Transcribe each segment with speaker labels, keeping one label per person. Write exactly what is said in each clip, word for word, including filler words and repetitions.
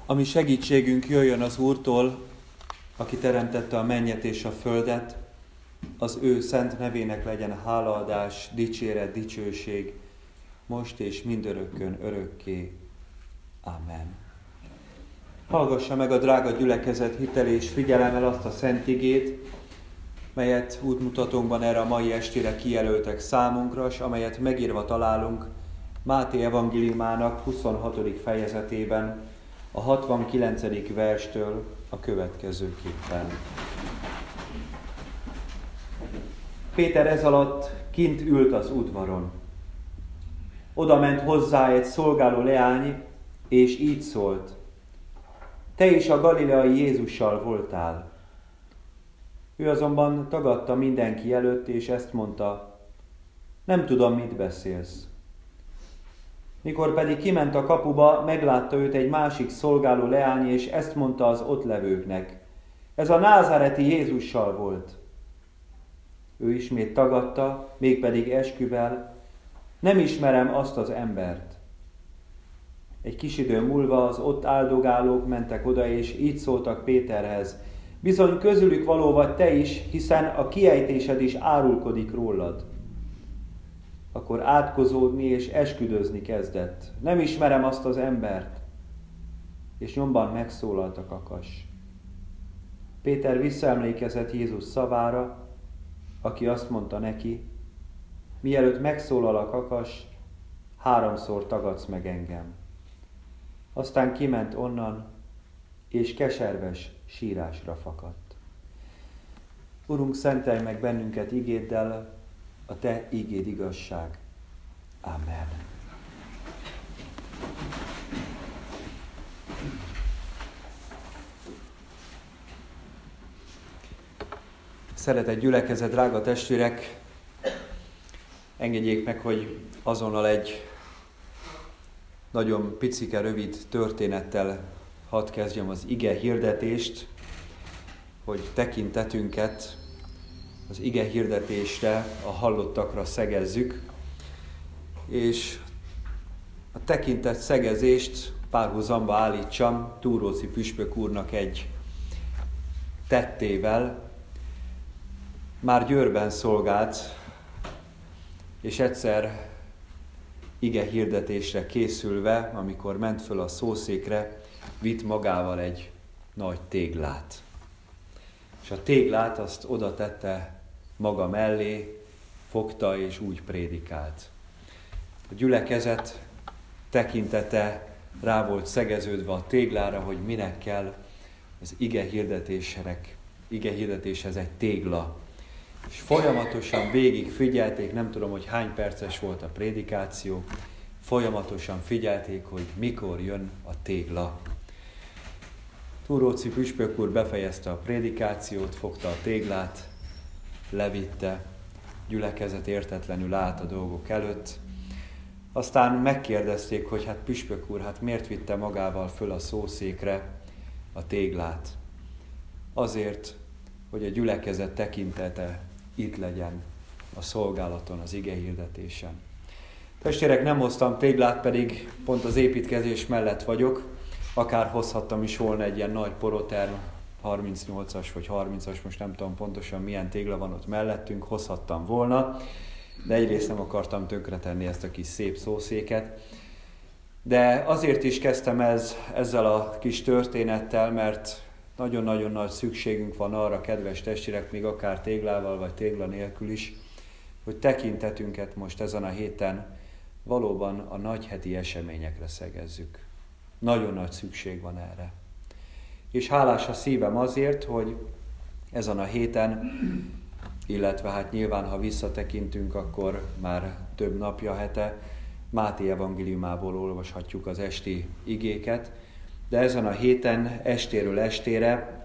Speaker 1: Ami segítségünk jöjjön az Úrtól, aki teremtette a mennyet és a földet, az ő szent nevének legyen hálaadás, dicséret, dicsőség, most és mindörökkön örökké. Amen. Hallgassa meg a drága gyülekezet hitel és figyelemmel azt a szent igét, melyet útmutatónkban erre a mai estére kijelöltek számunkra, és amelyet megírva találunk Máté evangéliumának huszonhatodik fejezetében, a hatvankilencedik verstől a következőképpen. Péter ez alatt kint ült az udvaron. Oda ment hozzá egy szolgáló leány, és így szólt: te is a galileai Jézussal voltál. Ő azonban tagadta mindenki előtt, és ezt mondta: nem tudom, mit beszélsz. Mikor pedig kiment a kapuba, meglátta őt egy másik szolgáló leány, és ezt mondta az ott levőknek: ez a názáreti Jézussal volt. Ő ismét tagadta, mégpedig esküvel: nem ismerem azt az embert. Egy kis idő múlva az ott áldogálók mentek oda, és így szóltak Péterhez: bizony közülük való vagy te is, hiszen a kiejtésed is árulkodik rólad. Akkor átkozódni és esküdözni kezdett: nem ismerem azt az embert. És nyomban megszólalt a kakas. Péter visszaemlékezett Jézus szavára, aki azt mondta neki: mielőtt megszólal a kakas, háromszor tagadsz meg engem. Aztán kiment onnan, és keserves sírásra fakadt. Urunk, szentelj meg bennünket igéddel, a te igéd igazság. Amen. Szeretett gyülekezet, drága testvérek, engedjék meg, hogy azonnal egy nagyon picike, rövid történettel hadd kezdjem az ige hirdetést, hogy tekintetünket az ige hirdetésre, a hallottakra szegezzük, és a tekintet szegezést párhuzamba állítsam Túróczi püspök úrnak egy tettével. Már Győrben szolgált, és egyszer ige hirdetésre készülve, amikor ment föl a szószékre, vitt magával egy nagy téglát. És a téglát azt oda tette maga mellé, fogta és úgy prédikált. A gyülekezet tekintete rá volt szegeződve a téglára, hogy minek kell az ige hirdetések, ige hirdetéshez egy tégla. És folyamatosan végig figyelték, nem tudom, hogy hány perces volt a prédikáció, folyamatosan figyelték, hogy mikor jön a tégla. Túróczi püspök úr befejezte a prédikációt, fogta a téglát, levitte, gyülekezet értetlenül állt a dolgok előtt. Aztán megkérdezték, hogy hát püspök úr, hát miért vitte magával föl a szószékre a téglát? Azért, hogy a gyülekezet tekintete itt legyen a szolgálaton, az ige hirdetésen. Testvérek, nem hoztam téglát, pedig pont az építkezés mellett vagyok, akár hozhattam is volna egy ilyen nagy poroterm, harmincnyolcas vagy harmincas, most nem tudom pontosan milyen tégla van ott mellettünk, hozhattam volna, de egyrészt nem akartam tönkretenni ezt a kis szép szószéket. De azért is kezdtem ez, ezzel a kis történettel, mert nagyon-nagyon nagy szükségünk van arra, kedves testvérek, még akár téglával vagy tégla nélkül is, hogy tekintetünket most ezen a héten valóban a nagyheti eseményekre szegezzük. Nagyon nagy szükség van erre. És hálás a szívem azért, hogy ezen a héten, illetve hát nyilván, ha visszatekintünk, akkor már több napja, hete, Máté evangéliumából olvashatjuk az esti igéket, de ezen a héten estéről estére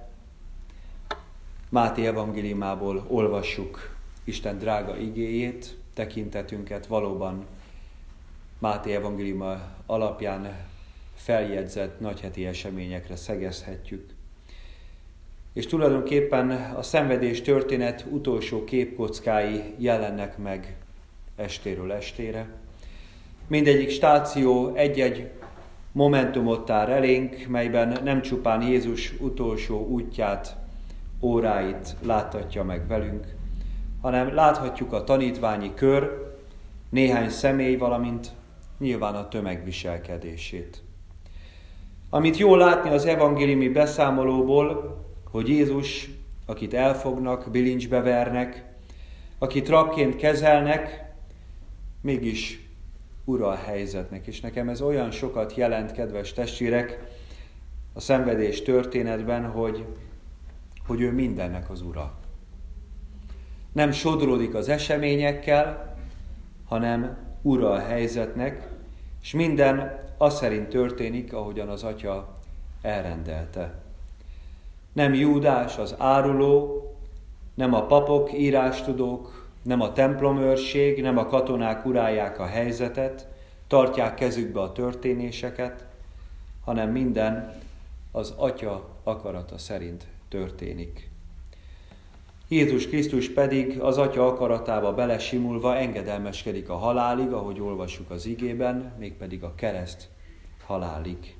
Speaker 1: Máté evangéliumából olvassuk Isten drága igéjét, tekintetünket valóban Máté evangéliuma alapján feljegyzett nagyheti eseményekre szegezhetjük. És tulajdonképpen a szenvedés történet utolsó képkockái jelennek meg estéről estére. Mindegyik stáció egy-egy momentumot tár elénk, melyben nem csupán Jézus utolsó útját, óráit láttatja meg velünk, hanem láthatjuk a tanítványi kör, néhány személy, valamint nyilván a tömeg viselkedését. Amit jól látni az evangéliumi beszámolóból, hogy Jézus, akit elfognak, bilincsbe vernek, akit rabként kezelnek, mégis ura a helyzetnek. És nekem ez olyan sokat jelent, kedves testvérek, a szenvedés történetben, hogy, hogy ő mindennek az ura. Nem sodródik az eseményekkel, hanem ura a helyzetnek, és minden az szerint történik, ahogyan az Atya elrendelte. Nem Júdás az áruló, nem a papok, írástudók, nem a templomőrség, nem a katonák urálják a helyzetet, tartják kezükbe a történéseket, hanem minden az Atya akarata szerint történik. Jézus Krisztus pedig az Atya akaratába belesimulva engedelmeskedik a halálig, ahogy olvassuk az igében, mégpedig a kereszt halálig.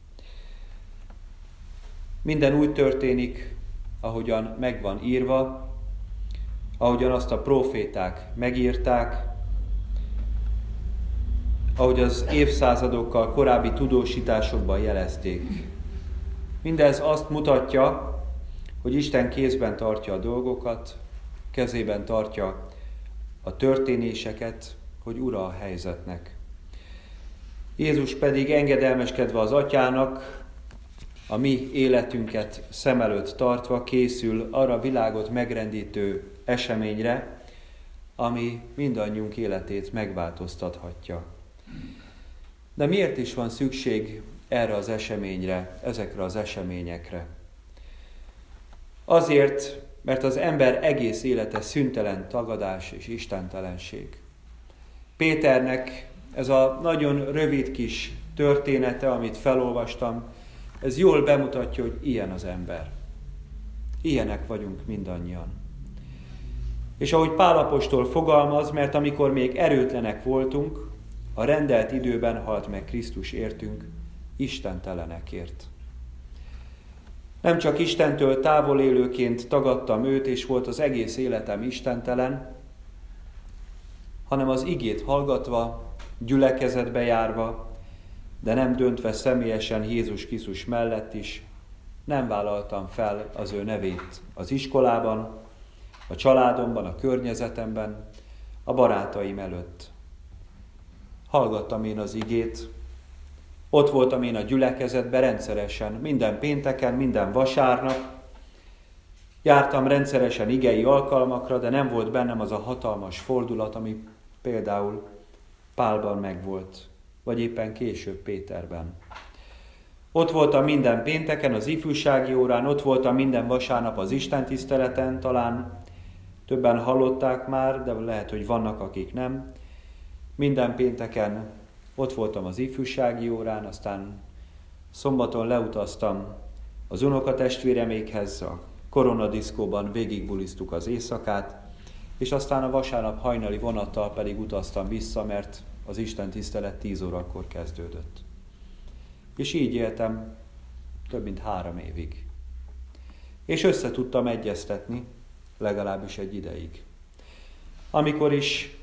Speaker 1: Minden úgy történik, ahogyan meg van írva, ahogyan azt a próféták megírták, ahogy az évszázadokkal korábbi tudósításokban jelezték. Mindez azt mutatja, hogy Isten kézben tartja a dolgokat, kezében tartja a történéseket, hogy ura a helyzetnek. Jézus pedig engedelmeskedve az Atyának, a mi életünket szem előtt tartva készül arra a világot megrendítő eseményre, ami mindannyiunk életét megváltoztathatja. De miért is van szükség erre az eseményre, ezekre az eseményekre? Azért, mert az ember egész élete szüntelen tagadás és istentelenség. Péternek ez a nagyon rövid kis története, amit felolvastam, ez jól bemutatja, hogy ilyen az ember. Ilyenek vagyunk mindannyian. És ahogy Pál apostol fogalmaz, mert amikor még erőtlenek voltunk, a rendelt időben halt meg Krisztus értünk, istentelenekért. Nem csak Istentől távol élőként tagadtam őt, és volt az egész életem istentelen, hanem az igét hallgatva, gyülekezetbe járva, de nem döntve személyesen Jézus Krisztus mellett is, nem vállaltam fel az ő nevét az iskolában, a családomban, a környezetemben, a barátaim előtt. Hallgattam én az igét, ott voltam én a gyülekezetben rendszeresen, minden pénteken, minden vasárnap, jártam rendszeresen igei alkalmakra, de nem volt bennem az a hatalmas fordulat, ami például Pálban megvolt, vagy éppen később Péterben. Ott voltam minden pénteken az ifjúsági órán, ott voltam minden vasárnap az istentiszteleten, talán többen hallották már, de lehet, hogy vannak, akik nem. Minden pénteken ott voltam az ifjúsági órán, aztán szombaton leutaztam az unokatestvéremékhez, a koronadiszkóban végigbulisztuk az éjszakát, és aztán a vasárnap hajnali vonattal pedig utaztam vissza, mert az istentisztelet tíz órakor kezdődött. És így éltem több mint három évig. És össze tudtam egyeztetni, legalábbis egy ideig. Amikor is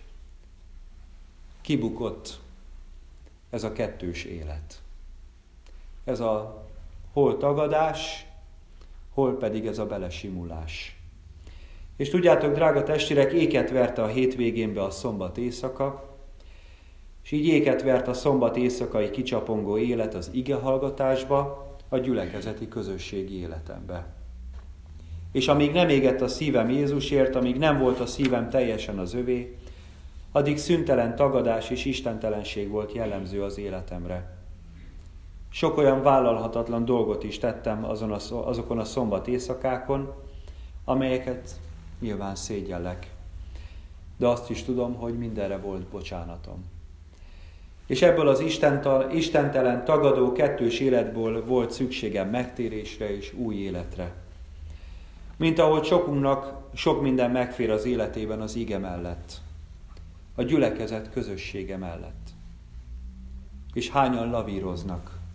Speaker 1: kibukott ez a kettős élet. Ez a hol tagadás, hol pedig ez a belesimulás. És tudjátok, drága testvérek, éket verte a hétvégénbe a szombat éjszaka, és így éket vert a szombat éjszakai kicsapongó élet az igehallgatásba, a gyülekezeti közösségi életembe. És amíg nem égett a szívem Jézusért, amíg nem volt a szívem teljesen az övé, addig szüntelen tagadás és istentelenség volt jellemző az életemre. Sok olyan vállalhatatlan dolgot is tettem azon a, azokon a szombat éjszakákon, amelyeket nyilván szégyellek. De azt is tudom, hogy mindenre volt bocsánatom. És ebből az istental, istentelen, tagadó, kettős életből volt szükségem megtérésre és új életre. Mint ahogy sokunknak sok minden megfér az életében az ige mellett, a gyülekezet közössége mellett. És hányan lavíroznak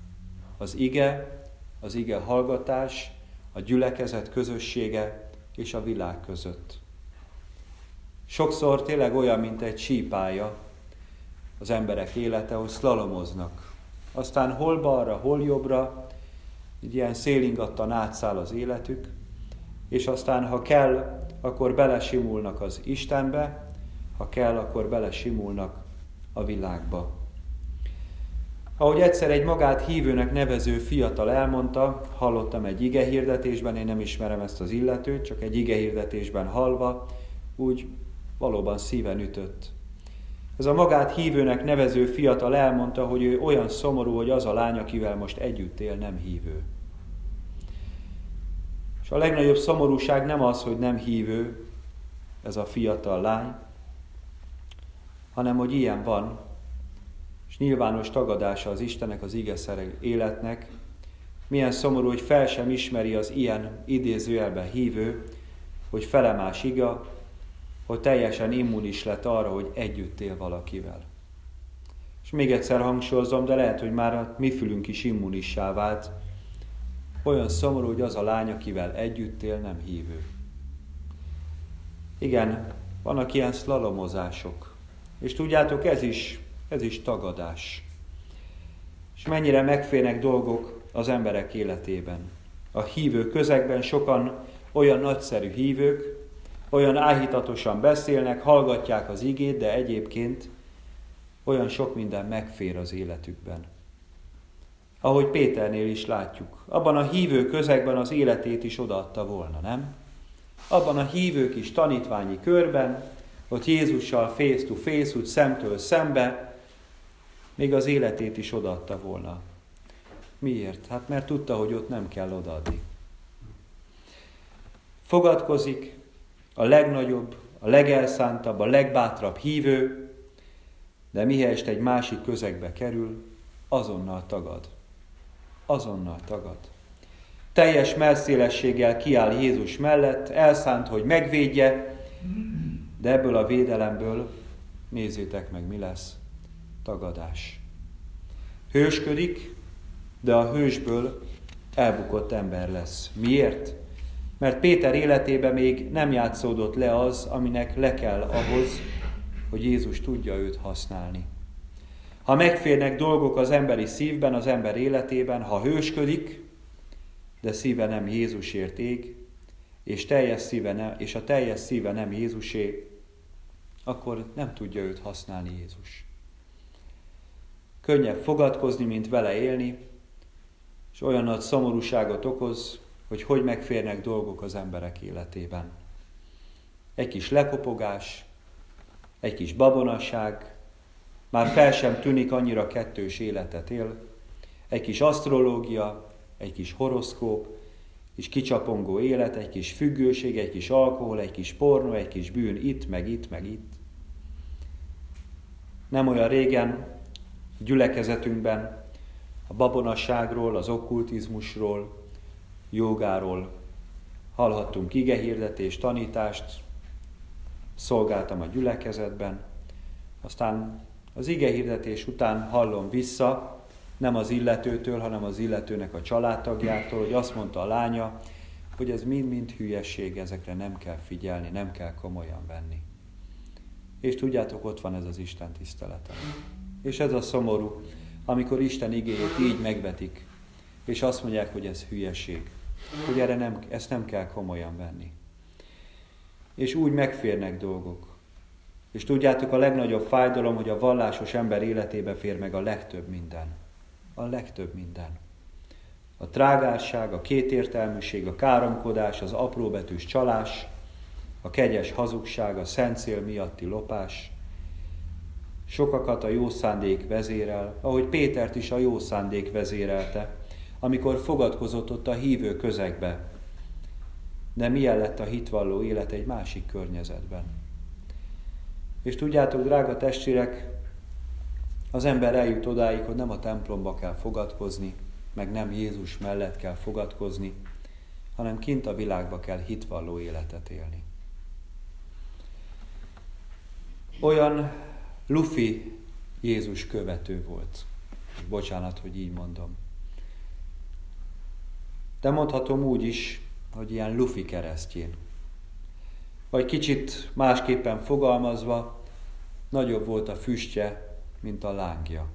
Speaker 1: az ige, az ige hallgatás, a gyülekezet közössége és a világ között. Sokszor tényleg olyan, mint egy sípálya az emberek élete, hogy szlalomoznak. Aztán hol balra, hol jobbra, egy ilyen szélingattan átszáll az életük, és aztán, ha kell, akkor belesimulnak az Istenbe, ha kell, akkor belesimulnak a világba. Ahogy egyszer egy magát hívőnek nevező fiatal elmondta, hallottam egy igehirdetésben, én nem ismerem ezt az illetőt, csak egy igehirdetésben hallva, úgy valóban szíven ütött. Ez a magát hívőnek nevező fiatal elmondta, hogy ő olyan szomorú, hogy az a lány, akivel most együtt él, nem hívő. És a legnagyobb szomorúság nem az, hogy nem hívő ez a fiatal lány, hanem hogy ilyen van, és nyilvános tagadása az Istennek, az igeszerű életnek. Milyen szomorú, hogy fel sem ismeri az ilyen idézőjelben hívő, hogy felemás iga, hogy teljesen immunis lett arra, hogy együtt él valakivel. És még egyszer hangsúlyozom, de lehet, hogy már a mi fülünk is immunissá vált. Olyan szomorú, hogy az a lány, akivel együtt él, nem hívő. Igen, vannak ilyen szlalomozások. És tudjátok, ez is, ez is tagadás. És mennyire megférnek dolgok az emberek életében. A hívő közegben sokan olyan nagyszerű hívők, olyan áhítatosan beszélnek, hallgatják az igét, de egyébként olyan sok minden megfér az életükben. Ahogy Péternél is látjuk, abban a hívő közegben az életét is odaadta volna, nem? Abban a hívő kis tanítványi körben, ott Jézussal face to face, úgy szemtől szembe, még az életét is odaadta volna. Miért? Hát mert tudta, hogy ott nem kell odaadni. Fogadkozik a legnagyobb, a legelszántabb, a legbátrabb hívő, de mihelyest egy másik közegbe kerül, azonnal tagad. Azonnal tagad. Teljes mellszélességgel kiáll Jézus mellett, elszánt, hogy megvédje, de ebből a védelemből, nézzétek meg, mi lesz, tagadás. Hősködik, de a hősből elbukott ember lesz. Miért? Mert Péter életében még nem játszódott le az, aminek le kell ahhoz, hogy Jézus tudja őt használni. Ha megférnek dolgok az emberi szívben, az ember életében, ha hősködik, de szíve nem Jézusért ég, és, teljes szíve nem, és a teljes szíve nem Jézusé, akkor nem tudja őt használni Jézus. Könnyebb fogadkozni, mint vele élni, és olyan nagy szomorúságot okoz, hogy hogy megférnek dolgok az emberek életében. Egy kis lekopogás, egy kis babonasság, már fel sem tűnik, annyira kettős életet él, egy kis asztrológia, egy kis horoszkóp, kis kicsapongó élet, egy kis függőség, egy kis alkohol, egy kis pornó, egy kis bűn itt, meg itt, meg itt. Nem olyan régen gyülekezetünkben a babonasságról, az okkultizmusról, jogáról hallhattunk igehirdetést, tanítást, szolgáltam a gyülekezetben, aztán az igehirdetés után hallom vissza, nem az illetőtől, hanem az illetőnek a családtagjától, hogy azt mondta a lánya, hogy ez mind-mind hülyesség, ezekre nem kell figyelni, nem kell komolyan venni. És tudjátok, ott van ez az Isten tisztelete. És ez a szomorú, amikor Isten igéjét így megvetik, és azt mondják, hogy ez hülyesség, hogy erre nem, ezt nem kell komolyan venni. És úgy megférnek dolgok. És tudjátok, a legnagyobb fájdalom, hogy a vallásos ember életébe fér meg a legtöbb minden. A legtöbb minden. A trágárság, a kétértelműség, a káromkodás, az apróbetűs csalás, a kegyes hazugság, a szent cél miatti lopás. Sokakat a jó szándék vezérel, ahogy Pétert is a jó szándék vezérelte, amikor fogadkozott ott a hívő közegbe. De milyen lett a hitvalló élet egy másik környezetben? És tudjátok, drága testvérek, az ember eljut odáig, hogy nem a templomba kell fogadkozni, meg nem Jézus mellett kell fogadkozni, hanem kint a világba kell hitvalló életet élni. Olyan lufi Jézus követő volt. Bocsánat, hogy így mondom. de mondhatom úgy is, hogy ilyen lufi keresztjén. Vagy kicsit másképpen fogalmazva, nagyobb volt a füstje, mint a lángja.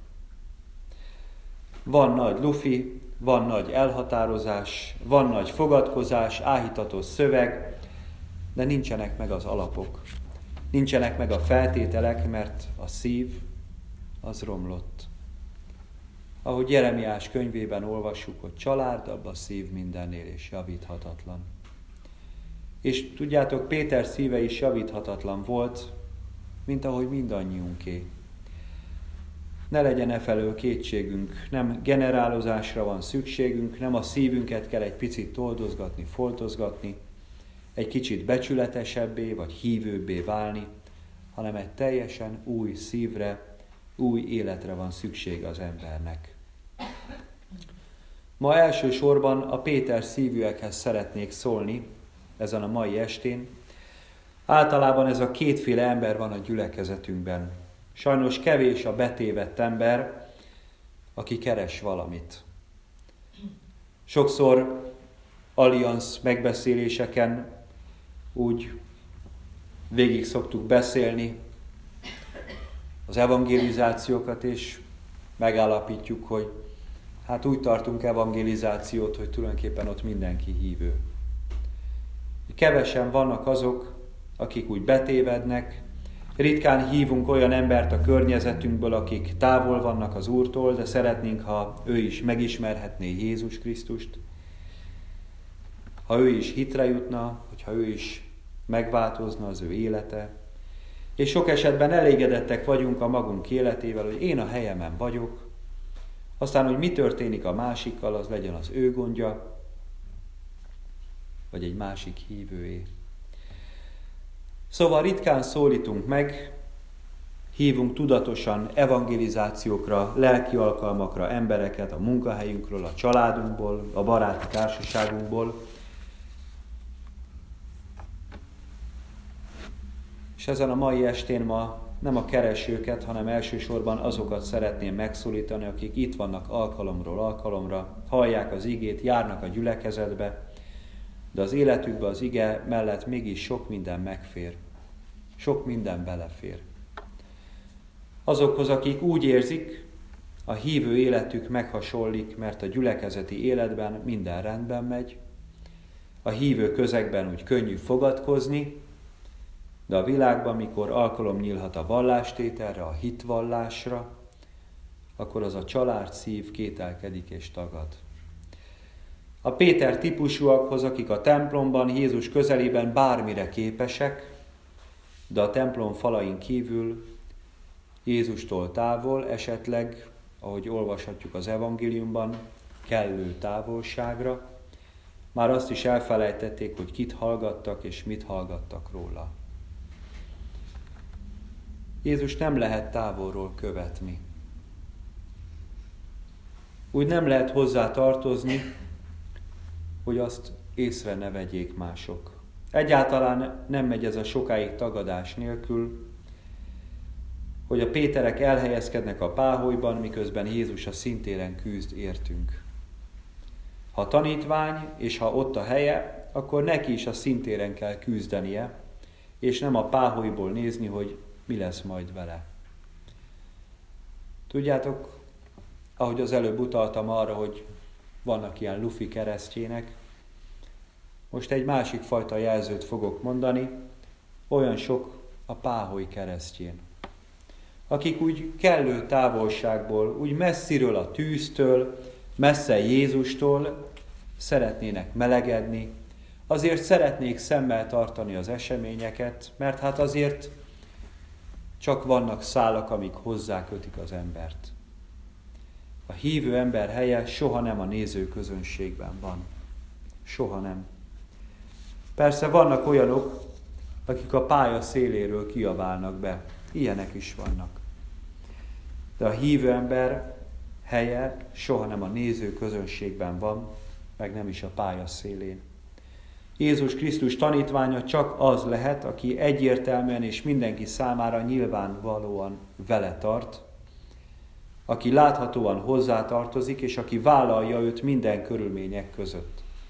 Speaker 1: Van nagy lufi, van nagy elhatározás, van nagy fogadkozás, áhítatos szöveg, de nincsenek meg az alapok. Nincsenek meg a feltételek, mert a szív az romlott. Ahogy Jeremiás könyvében olvassuk, hogy csalárdabb a szív mindennél és javíthatatlan. És tudjátok, Péter szíve is javíthatatlan volt, mint ahogy mindannyiunké. Ne legyen e felől kétségünk, nem generálozásra van szükségünk, nem a szívünket kell egy picit toldozgatni, foltozgatni, egy kicsit becsületesebbé vagy hívőbbé válni, hanem egy teljesen új szívre, új életre van szüksége az embernek. Ma elsősorban a Péter szívűekhez szeretnék szólni ezen a mai estén. Általában ez a kétféle ember van a gyülekezetünkben. Sajnos kevés a betévedt ember, aki keres valamit. Sokszor alliansz megbeszéléseken úgy végig szoktuk beszélni az evangelizációkat, és megállapítjuk, hogy hát úgy tartunk evangelizációt, hogy tulajdonképpen ott mindenki hívő. Kevesen vannak azok, akik úgy betévednek, ritkán hívunk olyan embert a környezetünkből, akik távol vannak az Úrtól, de szeretnénk, ha ő is megismerhetné Jézus Krisztust, ha ő is hitre jutna, hogyha ő is megváltozna az ő élete. És sok esetben elégedettek vagyunk a magunk életével, hogy én a helyemen vagyok, aztán, hogy mi történik a másikkal, az legyen az ő gondja, vagy egy másik hívőé. Szóval ritkán szólítunk meg, hívunk tudatosan evangelizációkra, lelki alkalmakra embereket a munkahelyünkről, a családunkból, a baráti társaságunkból. És ezen a mai estén ma nem a keresőket, hanem elsősorban azokat szeretném megszólítani, akik itt vannak alkalomról alkalomra, hallják az igét, járnak a gyülekezetbe, de az életükbe az ige mellett mégis sok minden megfér. Sok minden belefér. Azokhoz, akik úgy érzik, a hívő életük meghasonlik, mert a gyülekezeti életben minden rendben megy, a hívő közegben úgy könnyű fogadkozni, de a világban, mikor alkalom nyílhat a vallástételre, a hitvallásra, akkor az a család szív kételkedik és tagad. A Péter típusúakhoz, akik a templomban, Jézus közelében bármire képesek, de a templom falain kívül, Jézustól távol, esetleg, ahogy olvashatjuk az evangéliumban, kellő távolságra, már azt is elfelejtették, hogy kit hallgattak és mit hallgattak róla. Jézus nem lehet távolról követni. Úgy nem lehet hozzá tartozni, hogy azt észre ne vegyék mások. Egyáltalán nem megy ez a sokáig tagadás nélkül, hogy a Péterek elhelyezkednek a páholyban, miközben Jézus a szintéren küzd értünk. Ha tanítvány, és ha ott a helye, akkor neki is a szintéren kell küzdenie, és nem a páholyból nézni, hogy mi lesz majd vele. Tudjátok, ahogy az előbb utaltam arra, hogy vannak ilyen lufi keresztjének, most egy másik fajta jelzőt fogok mondani, olyan sok a páholy keresztjén, akik úgy kellő távolságból, úgy messziről a tűztől, messze Jézustól szeretnének melegedni, azért szeretnék szemmel tartani az eseményeket, mert hát azért csak vannak szálak, amik hozzákötik az embert. A hívő ember helye soha nem a nézőközönségben van. Soha nem. Persze vannak olyanok, akik a pálya széléről kiabálnak be. Ilyenek is vannak. De a hívő ember helye soha nem a nézőközönségben van, meg nem is a pálya szélén. Jézus Krisztus tanítványa csak az lehet, aki egyértelműen és mindenki számára nyilvánvalóan vele tart, aki láthatóan hozzátartozik, és aki vállalja őt minden körülmények között.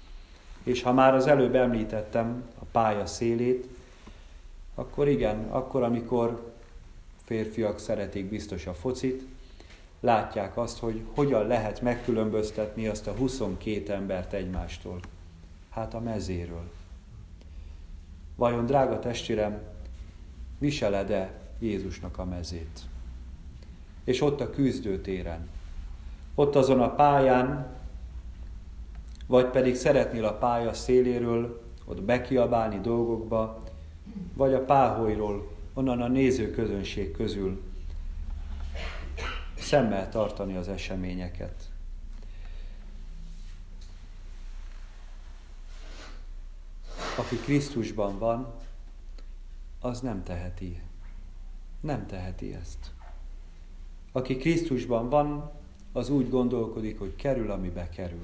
Speaker 1: És ha már az előbb említettem a pálya szélét, akkor igen, akkor, amikor férfiak szeretik biztos a focit, látják azt, hogy hogyan lehet megkülönböztetni azt a huszonkét embert egymástól. Hát a mezéről. Vajon, drága testvérem, viseled-e Jézusnak a mezét? És ott a küzdőtéren, ott azon a pályán, vagy pedig szeretnél a pálya széléről ott bekiabálni dolgokba, vagy a páholyról, onnan a nézőközönség közül szemmel tartani az eseményeket. Aki Krisztusban van, az nem teheti. Nem teheti ezt. Aki Krisztusban van, az úgy gondolkodik, hogy kerül, amibe kerül.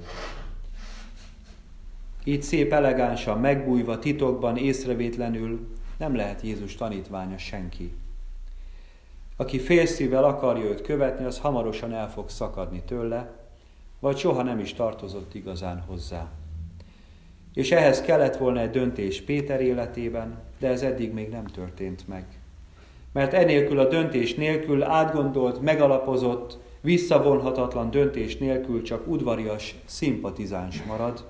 Speaker 1: Így szép elegánsan megbújva, titokban, észrevétlenül nem lehet Jézus tanítványa senki. Aki félszívvel akarja őt követni, az hamarosan el fog szakadni tőle, vagy soha nem is tartozott igazán hozzá. És ehhez kellett volna egy döntés Péter életében, de ez eddig még nem történt meg. Mert enélkül a döntés nélkül, átgondolt, megalapozott, visszavonhatatlan döntés nélkül csak udvarias szimpatizáns marad,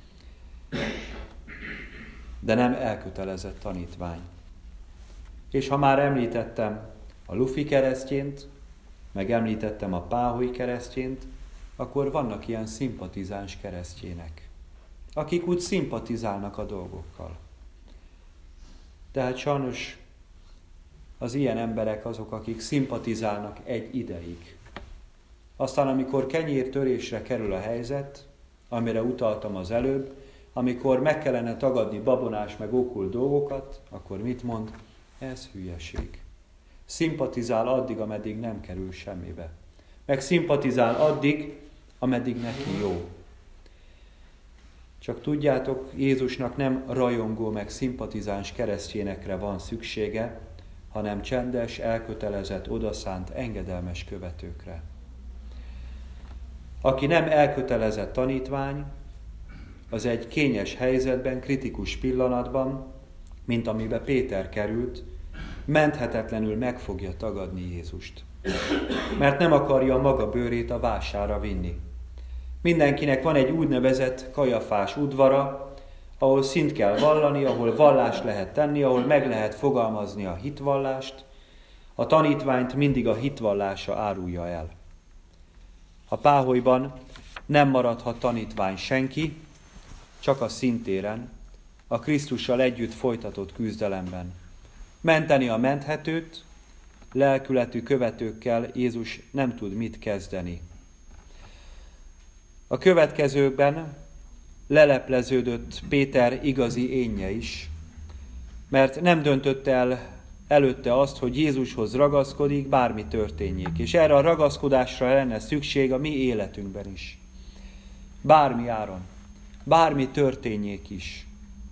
Speaker 1: de nem elkötelezett tanítvány. És ha már említettem a lufi keresztjént, meg említettem a páholy keresztjént, akkor vannak ilyen szimpatizáns keresztjének, akik úgy szimpatizálnak a dolgokkal. Tehát sajnos az ilyen emberek azok, akik szimpatizálnak egy ideig. Aztán, amikor kenyértörésre kerül a helyzet, amire utaltam az előbb, amikor meg kellene tagadni babonás meg okkult dolgokat, akkor mit mond? Ez hülyeség. Szimpatizál addig, ameddig nem kerül semmibe. Meg szimpatizál addig, ameddig neki jó. Csak tudjátok, Jézusnak nem rajongó meg szimpatizáns keresztjénekre van szüksége, hanem csendes, elkötelezett, odaszánt, engedelmes követőkre. Aki nem elkötelezett tanítvány, az egy kényes helyzetben, kritikus pillanatban, mint amibe Péter került, menthetetlenül meg fogja tagadni Jézust. Mert nem akarja maga bőrét a vására vinni. Mindenkinek van egy úgynevezett Kajafás udvara, ahol szint kell vallani, ahol vallást lehet tenni, ahol meg lehet fogalmazni a hitvallást. A tanítványt mindig a hitvallása árulja el. A páholyban nem maradhat tanítvány senki, csak a szintéren, a Krisztussal együtt folytatott küzdelemben. Menteni a menthetőt, lelkületű követőkkel Jézus nem tud mit kezdeni. A következőkben lelepleződött Péter igazi énje is, mert nem döntött el előtte azt, hogy Jézushoz ragaszkodik, bármi történjék. És erre a ragaszkodásra lenne szükség a mi életünkben is. Bármi áron, bármi történjék is.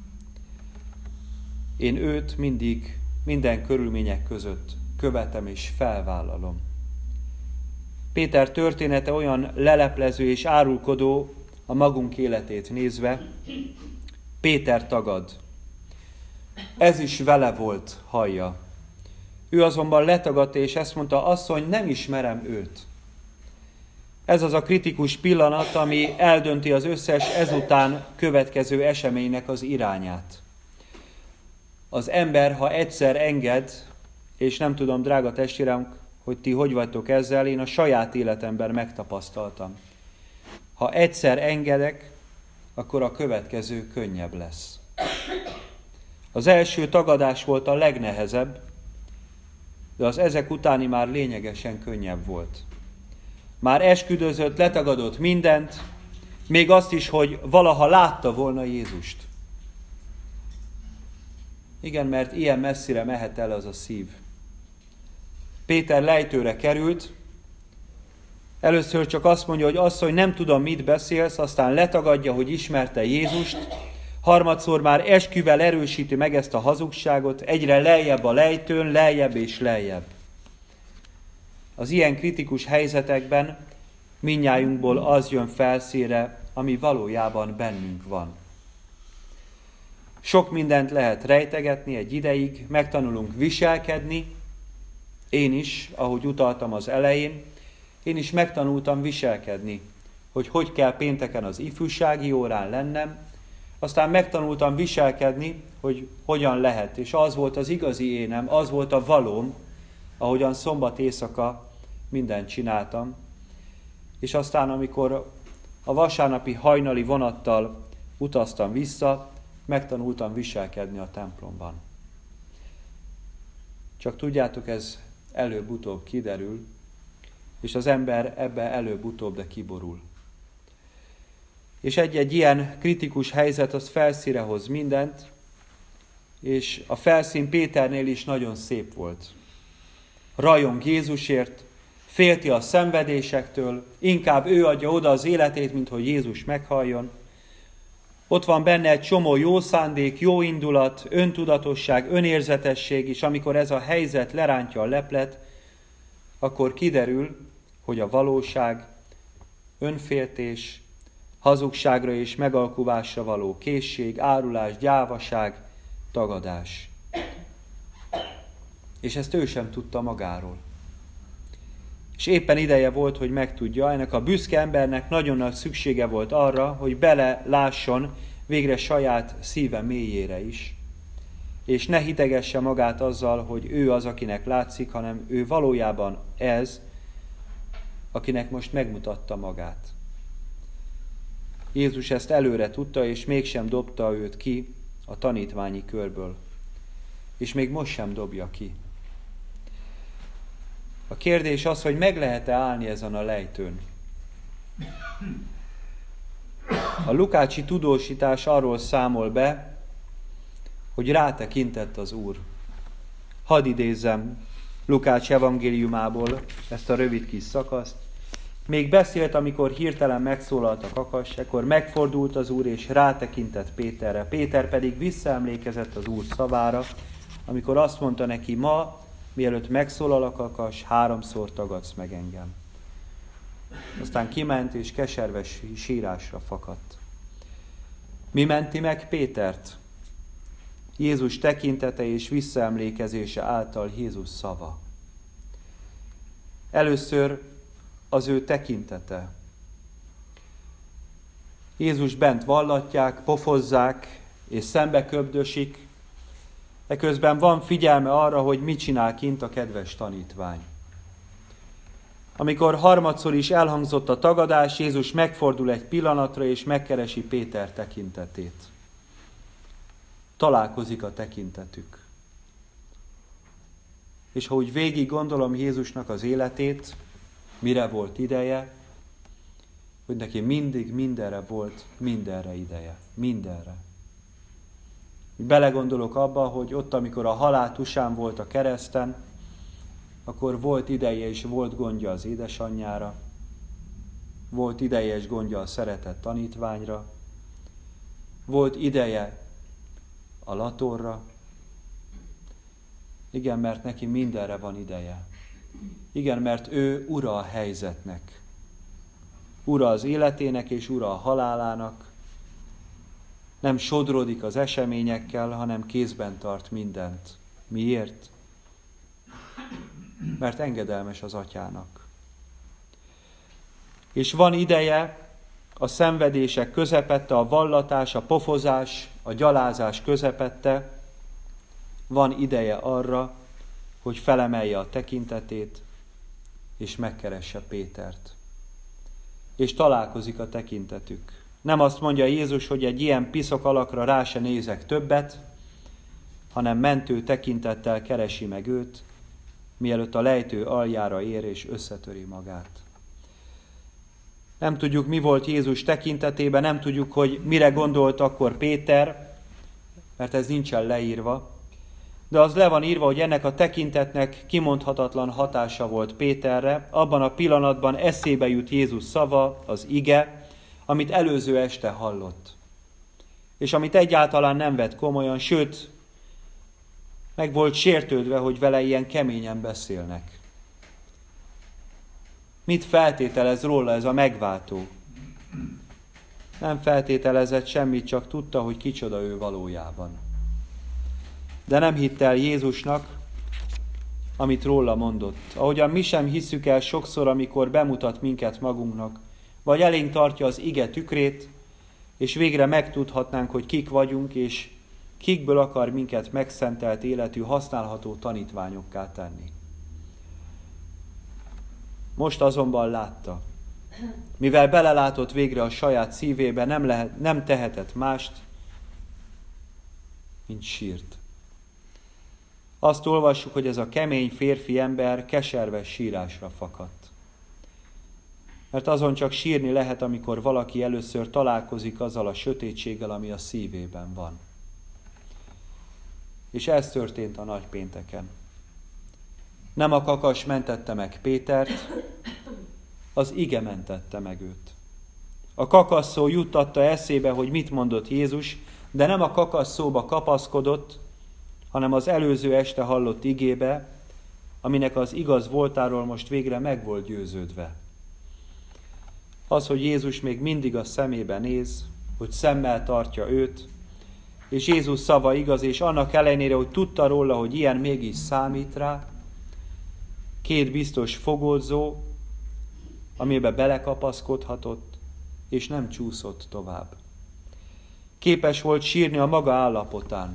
Speaker 1: Én őt mindig, minden körülmények között követem és felvállalom. Péter története olyan leleplező és árulkodó a magunk életét nézve. Péter tagad. Ez is vele volt, hallja. Ő azonban letagadta, és ezt mondta, asszony, nem ismerem őt. Ez az a kritikus pillanat, ami eldönti az összes ezután következő eseménynek az irányát. Az ember, ha egyszer enged, és nem tudom, drága testvérem, hogy ti hogy vagytok ezzel, én a saját életemben megtapasztaltam. Ha egyszer engedek, akkor a következő könnyebb lesz. Az első tagadás volt a legnehezebb, de az ezek utáni már lényegesen könnyebb volt. Már esküdözött, letagadott mindent, még azt is, hogy valaha látta volna Jézust. Igen, mert ilyen messzire mehet el az a szív. Péter lejtőre került, először csak azt mondja, hogy asszony, nem tudom, mit beszélsz, aztán letagadja, hogy ismerte Jézust, harmadszor már esküvel erősíti meg ezt a hazugságot, egyre lejjebb a lejtőn, lejjebb és lejjebb. Az ilyen kritikus helyzetekben mindnyájunkból az jön felszínre, ami valójában bennünk van. Sok mindent lehet rejtegetni egy ideig, megtanulunk viselkedni. Én is, ahogy utaltam az elején, én is megtanultam viselkedni, hogy hogy kell pénteken az ifjúsági órán lennem, aztán megtanultam viselkedni, hogy hogyan lehet, és az volt az igazi énem, az volt a valóm, ahogyan szombat éjszaka mindent csináltam. És aztán, amikor a vasárnapi hajnali vonattal utaztam vissza, megtanultam viselkedni a templomban. Csak tudjátok, ez előbb-utóbb kiderül, és az ember ebbe előbb-utóbb, de kiborul. És egy-egy ilyen kritikus helyzet az felszínre hoz mindent, és a felszín Péternél is nagyon szép volt. Rajong Jézusért, félti a szenvedésektől, inkább ő adja oda az életét, mint hogy Jézus meghalljon. Ott van benne egy csomó jó szándék, jó indulat, öntudatosság, önérzetesség, és amikor ez a helyzet lerántja a leplet, akkor kiderül, hogy a valóság, önféltés, hazugságra és megalkuvásra való készség, árulás, gyávaság, tagadás. És ezt ő sem tudta magáról. És éppen ideje volt, hogy megtudja, ennek a büszke embernek nagyon nagy szüksége volt arra, hogy bele lásson végre saját szíve mélyére is. És ne hitegesse magát azzal, hogy ő az, akinek látszik, hanem ő valójában ez, akinek most megmutatta magát. Jézus ezt előre tudta, és mégsem dobta őt ki a tanítványi körből. És még most sem dobja ki. A kérdés az, hogy meg lehet-e állni ezen a lejtőn. A lukácsi tudósítás arról számol be, hogy rátekintett az Úr. Hadd idézzem Lukács evangéliumából ezt a rövid kis szakaszt. Még beszélt, amikor hirtelen megszólalt a kakas, ekkor megfordult az Úr, és rátekintett Péterre. Péter pedig visszaemlékezett az Úr szavára, amikor azt mondta neki, ma, mielőtt megszólal a kakas, háromszor tagadsz meg engem. Aztán kiment, és keserves sírásra fakadt. Mi menti meg Pétert? Jézus tekintete és visszaemlékezése által Jézus szava. Először az ő tekintete. Jézus bent vallatják, pofozzák, és szembe köbdösik, eközben van figyelme arra, hogy mit csinál kint a kedves tanítvány. Amikor harmadszor is elhangzott a tagadás, Jézus megfordul egy pillanatra, és megkeresi Péter tekintetét. Találkozik a tekintetük. És ha úgy végig gondolom Jézusnak az életét, mire volt ideje, hogy neki mindig mindenre volt, mindenre ideje. Mindenre. Belegondolok abba, hogy ott, amikor a halál tusán volt a kereszten, akkor volt ideje és volt gondja az édesanyjára, volt ideje és gondja a szeretett tanítványra, volt ideje a latorra. Igen, mert neki mindenre van ideje. Igen, mert ő ura a helyzetnek. Ura az életének és ura a halálának. Nem sodródik az eseményekkel, hanem kézben tart mindent. Miért? Mert engedelmes az atyának. És van ideje a szenvedések közepette, a vallatás, a pofozás, a gyalázás közepette, van ideje arra, hogy felemelje a tekintetét, és megkeresse Pétert. És találkozik a tekintetük. Nem azt mondja Jézus, hogy egy ilyen piszok alakra rá se nézek többet, hanem mentő tekintettel keresi meg őt, mielőtt a lejtő aljára ér és összetöri magát. Nem tudjuk, mi volt Jézus tekintetében, nem tudjuk, hogy mire gondolt akkor Péter, mert ez nincsen leírva, de az le van írva, hogy ennek a tekintetnek kimondhatatlan hatása volt Péterre. Abban a pillanatban eszébe jut Jézus szava, az ige, amit előző este hallott. És amit egyáltalán nem vett komolyan, sőt, meg volt sértődve, hogy vele ilyen keményen beszélnek. Mit feltételez róla ez a megváltó? Nem feltételezett semmit, csak tudta, hogy kicsoda ő valójában. De nem hitt el Jézusnak, amit róla mondott. Ahogyan mi sem hisszük el sokszor, amikor bemutat minket magunknak, vagy elénk tartja az ige tükrét, és végre megtudhatnánk, hogy kik vagyunk, és kikből akar minket megszentelt életű, használható tanítványokká tenni. Most azonban látta, mivel belelátott végre a saját szívébe, nem, lehet, nem tehetett mást, mint sírt. Azt olvassuk, hogy ez a kemény férfi ember keserves sírásra fakadt. Mert azon csak sírni lehet, amikor valaki először találkozik azzal a sötétséggel, ami a szívében van. És ez történt a nagypénteken. Nem a kakas mentette meg Pétert, az ige mentette meg őt. A kakasszó juttatta eszébe, hogy mit mondott Jézus, de nem a kakasszóba kapaszkodott, hanem az előző este hallott igébe, aminek az igaz voltáról most végre meg volt győződve. Az, hogy Jézus még mindig a szemébe néz, hogy szemmel tartja őt, és Jézus szava igaz, és annak ellenére, hogy tudta róla, hogy ilyen mégis számít rá, két biztos fogódzó, amiben belekapaszkodhatott, és nem csúszott tovább. Képes volt sírni a maga állapotán.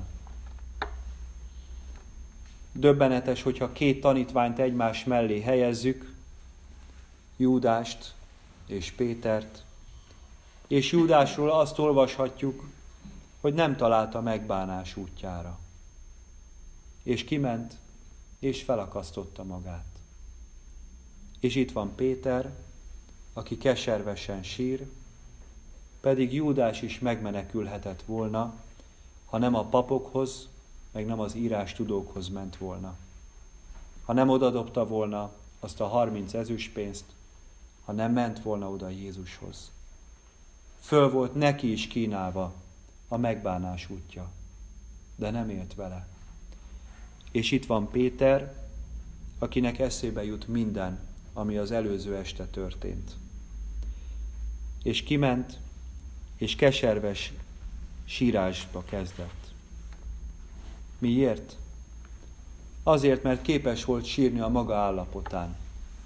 Speaker 1: Döbbenetes, hogyha két tanítványt egymás mellé helyezzük, Júdást és Pétert, és Júdásról azt olvashatjuk, hogy nem találta megbánás útjára. És kiment, és felakasztotta magát. És itt van Péter, aki keservesen sír, pedig Júdás is megmenekülhetett volna, ha nem a papokhoz, meg nem az írástudókhoz ment volna. Ha nem odadobta volna azt a harminc ezüstpénzt, ha nem ment volna oda Jézushoz. Föl volt neki is kínálva a megbánás útja, de nem élt vele. És itt van Péter, akinek eszébe jut minden, ami az előző este történt. És kiment, és keserves sírásba kezdett. Miért? Azért, mert képes volt sírni a maga állapotán.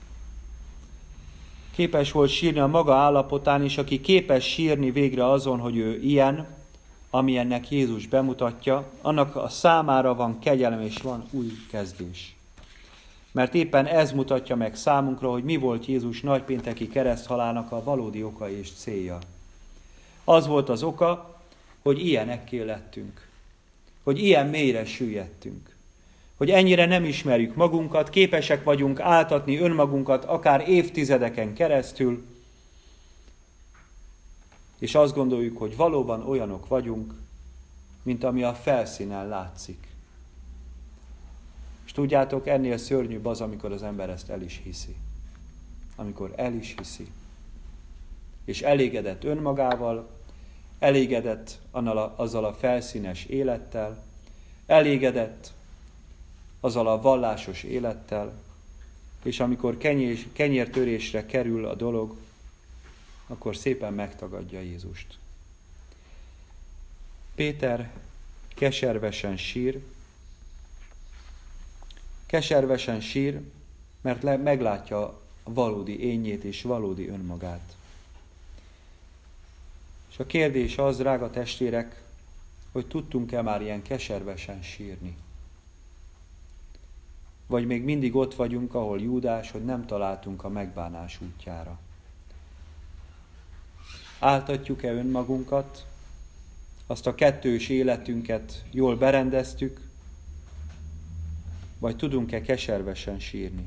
Speaker 1: Képes volt sírni a maga állapotán, és aki képes sírni végre azon, hogy ő ilyen, amilyennek Jézus bemutatja, annak a számára van kegyelem és van új kezdés. Mert éppen ez mutatja meg számunkra, hogy mi volt Jézus nagypénteki kereszthalálnak a valódi oka és célja. Az volt az oka, hogy ilyenekké lettünk. Hogy ilyen mélyre süllyedtünk. Hogy ennyire nem ismerjük magunkat, képesek vagyunk áltatni önmagunkat akár évtizedeken keresztül, és azt gondoljuk, hogy valóban olyanok vagyunk, mint ami a felszínen látszik. És tudjátok, ennél szörnyűbb az, amikor az ember ezt el is hiszi. Amikor el is hiszi. És elégedett önmagával, elégedett azzal a felszínes élettel, elégedett azzal a vallásos élettel, és amikor kenyér, kenyértörésre kerül a dolog, akkor szépen megtagadja Jézust. Péter keservesen sír, keservesen sír, mert le, meglátja a valódi énjét és valódi önmagát. És a kérdés az, drága testvérek, hogy tudtunk-e már ilyen keservesen sírni? Vagy még mindig ott vagyunk, ahol Júdás, hogy nem találtunk a megbánás útjára. Áltatjuk-e önmagunkat, azt a kettős életünket jól berendeztük, vagy tudunk-e keservesen sírni?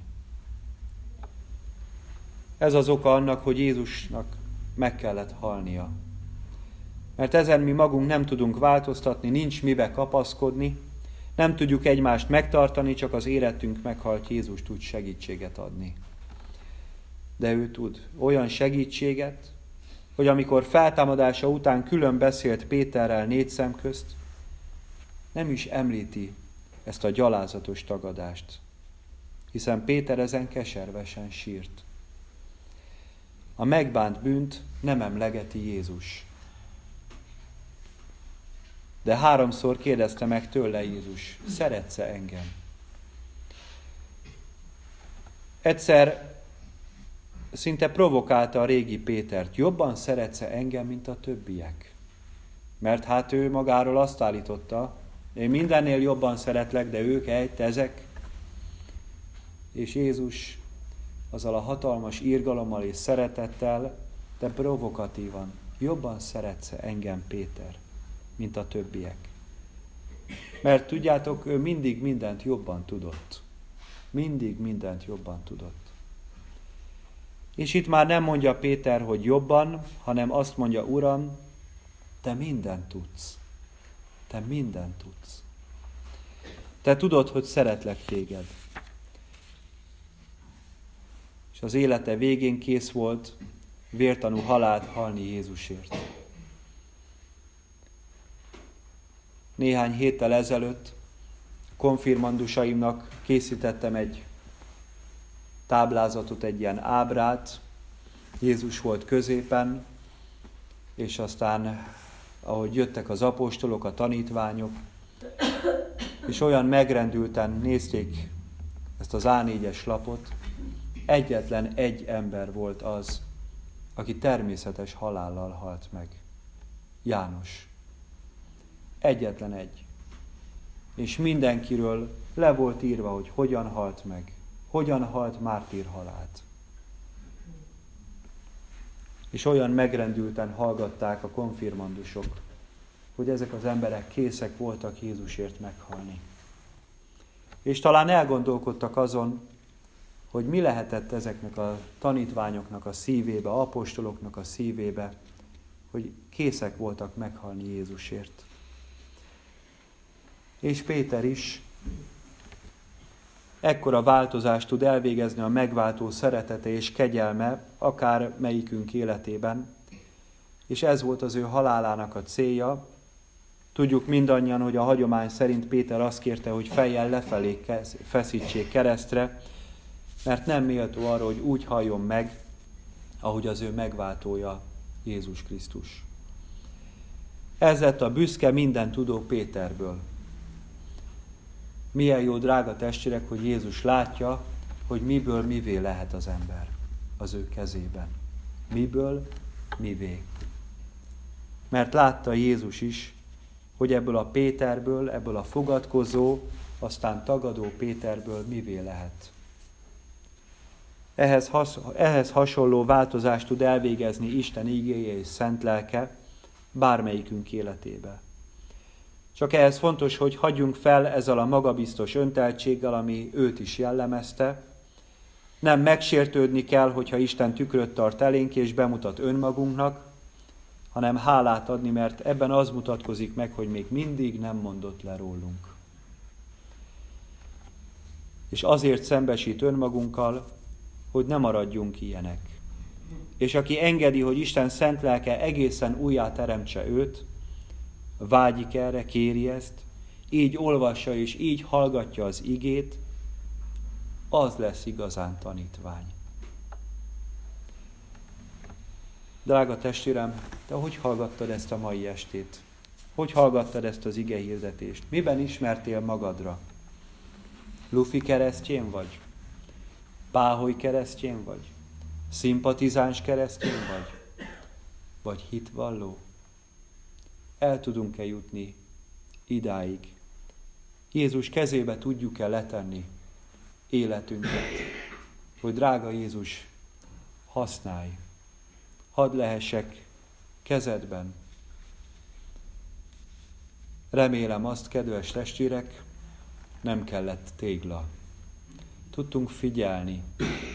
Speaker 1: Ez az oka annak, hogy Jézusnak meg kellett halnia. Mert ezen mi magunk nem tudunk változtatni, nincs mibe kapaszkodni, nem tudjuk egymást megtartani, csak az életünk meghalt Jézus tud segítséget adni. De ő tud olyan segítséget, hogy amikor feltámadása után külön beszélt Péterrel négy szem közt, nem is említi ezt a gyalázatos tagadást, hiszen Péter ezen keservesen sírt. A megbánt bűnt nem emlegeti Jézus. De háromszor kérdezte meg tőle Jézus, szeretsz-e engem? Egyszer szinte provokálta a régi Pétert, jobban szeretsz-e engem, mint a többiek? Mert hát ő magáról azt állította, én mindennél jobban szeretlek, de ők egy, ezek. És Jézus azzal a hatalmas irgalommal és szeretettel, de provokatívan, jobban szeretsz-e engem, Péter, mint a többiek? Mert tudjátok, ő mindig mindent jobban tudott. Mindig mindent jobban tudott. És itt már nem mondja Péter, hogy jobban, hanem azt mondja, Uram, te mindent tudsz. Te mindent tudsz. Te tudod, hogy szeretlek téged. És az élete végén kész volt vértanú halált halni Jézusért. Néhány héttel ezelőtt konfirmandusaimnak készítettem egy táblázatot, egy ilyen ábrát. Jézus volt középen, és aztán, ahogy jöttek az apostolok, a tanítványok, és olyan megrendülten nézték ezt az á négyes lapot, egyetlen egy ember volt az, aki természetes halállal halt meg. János. Egyetlen egy. És mindenkiről le volt írva, hogy hogyan halt meg. Hogyan halt mártírhalált. És olyan megrendülten hallgatták a konfirmandusok, hogy ezek az emberek készek voltak Jézusért meghalni. És talán elgondolkodtak azon, hogy mi lehetett ezeknek a tanítványoknak a szívébe, apostoloknak a szívébe, hogy készek voltak meghalni Jézusért. És Péter is ekkora változást tud elvégezni a megváltó szeretete és kegyelme, akár melyikünk életében, és ez volt az ő halálának a célja. Tudjuk mindannyian, hogy a hagyomány szerint Péter azt kérte, hogy fejjel lefelé feszítsék keresztre, mert nem méltó arra, hogy úgy halljon meg, ahogy az ő megváltója Jézus Krisztus. Ez lett a büszke, mindentudó Péterből. Milyen jó, drága testvérek, hogy Jézus látja, hogy miből mivé lehet az ember az ő kezében. Miből mivé. Mert látta Jézus is, hogy ebből a Péterből, ebből a fogadkozó, aztán tagadó Péterből mivé lehet. Ehhez, has, ehhez hasonló változást tud elvégezni Isten igéje és szent lelke bármelyikünk életébe. Csak ehhez fontos, hogy hagyjunk fel ezzel a magabiztos önteltséggel, ami őt is jellemezte. Nem megsértődni kell, hogyha Isten tükröt tart elénk és bemutat önmagunknak, hanem hálát adni, mert ebben az mutatkozik meg, hogy még mindig nem mondott le rólunk. És azért szembesít önmagunkkal, hogy ne maradjunk ilyenek. És aki engedi, hogy Isten szent lelke egészen újjá teremtse őt, vágyik erre, kéri ezt, így olvassa és így hallgatja az igét, az lesz igazán tanítvány. Drága testvérem, te hogy hallgattad ezt a mai estét? Hogy hallgattad ezt az ige hirdetést? Miben ismertél magadra? Lufi keresztjén vagy? Páholy keresztjén vagy? Szimpatizáns keresztjén vagy? Vagy hitvalló? El tudunk-e jutni idáig? Jézus kezébe tudjuk-e letenni életünket? Hogy drága Jézus, használj! Hadd lehessek kezedben. Remélem azt, kedves testvérek, nem kellett tégla. Tudtunk figyelni,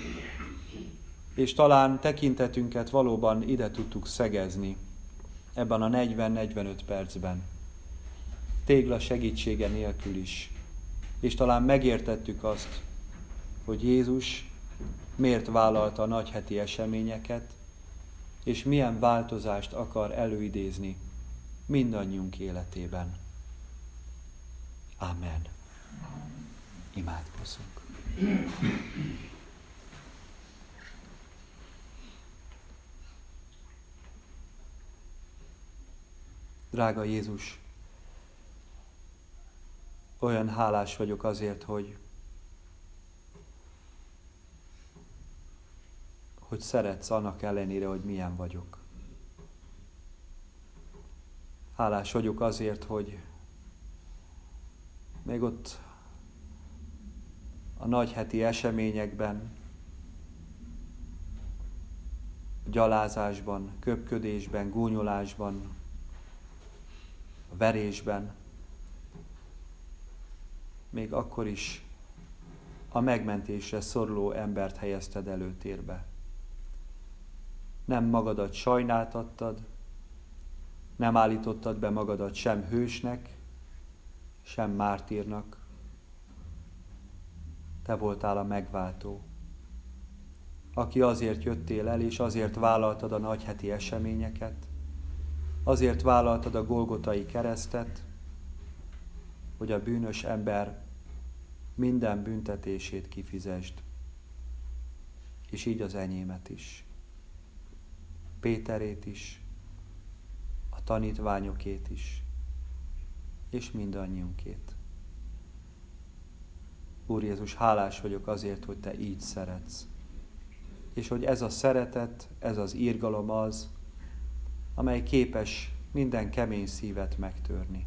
Speaker 1: és talán tekintetünket valóban ide tudtuk szegezni ebben a negyven-negyvenöt percben. Tégla segítsége nélkül is. És talán megértettük azt, hogy Jézus miért vállalta a nagyheti eseményeket, és milyen változást akar előidézni mindannyiunk életében. Amen. Imádkozzunk. Drága Jézus, Olyan hálás vagyok azért, hogy, hogy szeretsz annak ellenére, hogy milyen vagyok. Hálás vagyok azért, hogy még ott a nagyheti eseményekben, gyalázásban, köpködésben, gúnyolásban, verésben, még akkor is a megmentésre szoruló embert helyezted előtérbe. Nem magadat sajnáltattad, nem állítottad be magadat sem hősnek, sem mártírnak. Te voltál a megváltó, aki azért jöttél el, és azért vállaltad a nagyheti eseményeket, azért vállaltad a Golgotai keresztet, hogy a bűnös ember minden büntetését kifizesd, és így az enyémet is, Péterét is, a tanítványokét is, és mindannyiunkét. Úr Jézus, hálás vagyok azért, hogy Te így szeretsz, és hogy ez a szeretet, ez az irgalom az, amely képes minden kemény szívet megtörni.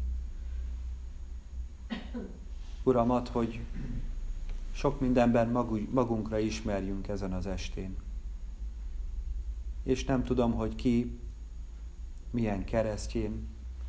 Speaker 1: Uram, add, hogy sok mindenben magunkra ismerjünk ezen az estén. És nem tudom, hogy ki milyen keresztjén.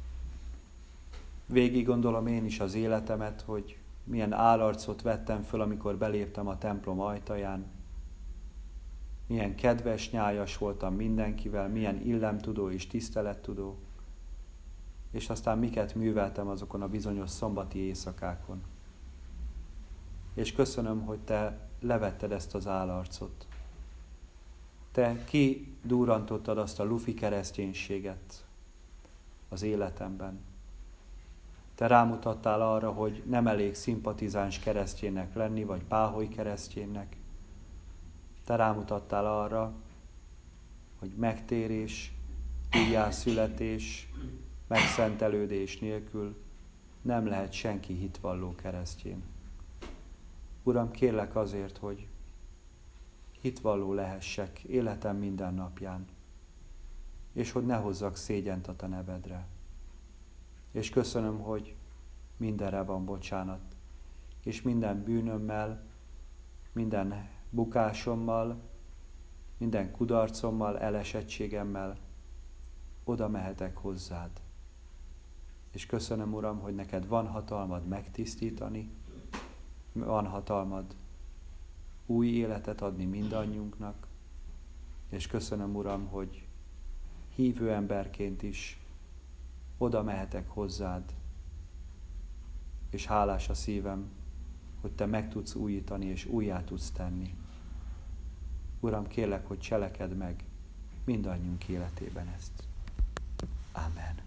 Speaker 1: Végig gondolom én is az életemet, hogy milyen állarcot vettem föl, amikor beléptem a templom ajtaján. Milyen kedves, nyájas voltam mindenkivel, milyen illemtudó és tisztelettudó. És aztán miket műveltem azokon a bizonyos szombati éjszakákon. És köszönöm, hogy Te levetted ezt az állarcot. Te kidurrantottad azt a lufi kereszténységet az életemben. Te rámutattál arra, hogy nem elég szimpatizáns kereszténynek lenni, vagy páholy kereszténynek. Te rámutattál arra, hogy megtérés, újjászületés, megszentelődés nélkül nem lehet senki hitvalló keresztjén. Uram, kérlek azért, hogy hitvalló lehessek életem minden napján, és hogy ne hozzak szégyent a Te nevedre. És köszönöm, hogy mindenre van bocsánat, és minden bűnömmel, minden bukásommal, minden kudarcommal, elesettségemmel oda mehetek hozzád. És köszönöm, Uram, hogy neked van hatalmad megtisztítani, van hatalmad új életet adni mindannyiunknak, és köszönöm, Uram, hogy hívő emberként is oda mehetek hozzád, és hálás a szívem, hogy Te meg tudsz újítani, és újjá tudsz tenni. Uram, kérlek, hogy cselekedd meg mindannyiunk életében ezt. Amen.